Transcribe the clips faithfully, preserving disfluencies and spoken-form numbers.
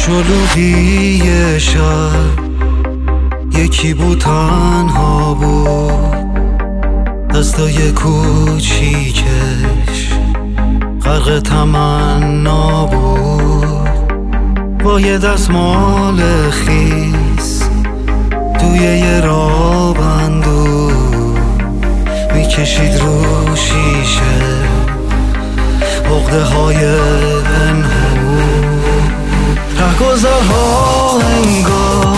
شلوغی شب یکی بود تنها بود، دستای کوچیکش غرق تمنا بود. با یه دستمال خیس توی یه راه بندو میکشید رو شیشه عقده های پنهون. رهگذرها انگار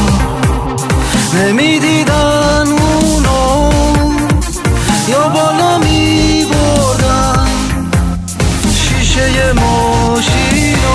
نمیدیدن اونو، یا بالا میبردن شیشه ماشینو.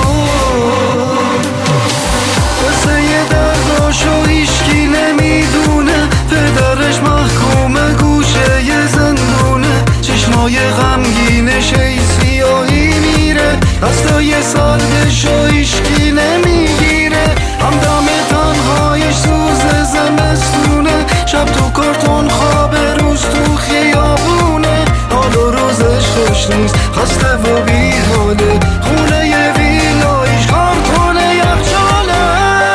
قصه یه درداشو هیشکی نمیدونه، پدرش محکوم گوشه یه زندونه. چشمای غمگینش ای سیاهی میره، دستای سردشو هیشکی نمیگیره. همدم تنهایش سوز زمستونه، شب تو کارتون خوابه روز تو خیابونه. حال و روزش خوش نیست، خسته و بیحاله، خونه یه ویلایش کارتونه یخچاله.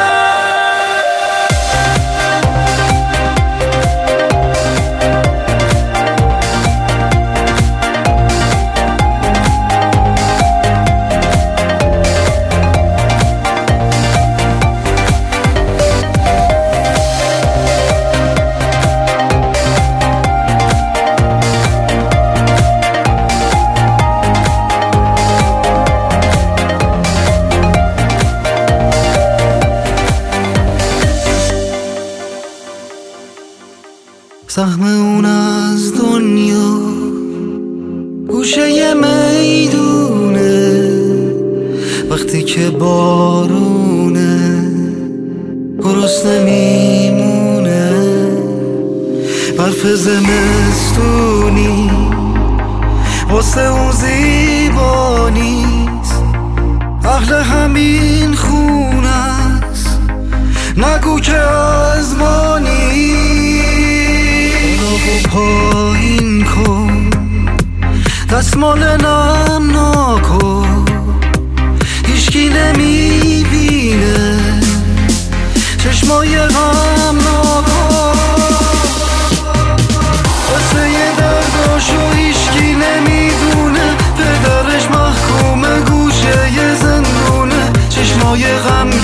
سهم اون از دنیا گوشه ی میدونه، وقتی که بارونه گرسنه میمونه. برف زمستونی واسه اون زیبا نیست، اهل همین خونه است، نگو که از ما نیست. پایین کن دستمال نم نکن، هیچکی نمیبینه چشمای غم نکن. قصه یه درداشو هیچکی نمیدونه، پدرش محکوم گوشه یه زندونه. چشمای غم